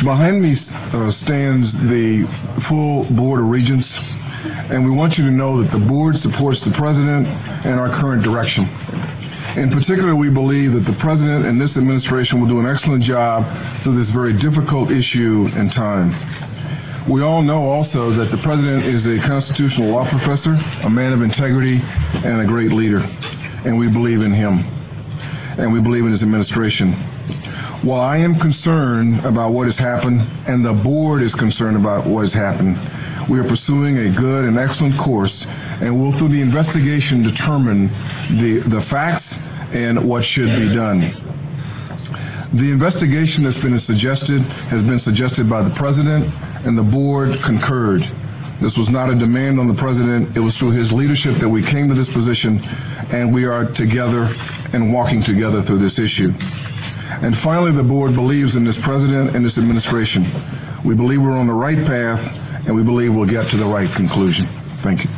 Behind me stands the full Board of Regents, and we want you to know that the board supports the president and our current direction. In particular, we believe that the president and this administration will do an excellent job through this very difficult issue and time. We all know also that the president is a constitutional law professor, a man of integrity, and a great leader, and we believe in him, and we believe in his administration. While I am concerned about what has happened, and the board is concerned about what has happened, we are pursuing a good and excellent course, and will, through the investigation, determine the facts and what should be done. The investigation that's been suggested has been suggested by the president, and the board concurred. This was not a demand on the president. It was through his leadership that we came to this position, and we are together and walking together through this issue. And finally, the board believes in this president and this administration. We believe we're on the right path, and we believe we'll get to the right conclusion. Thank you.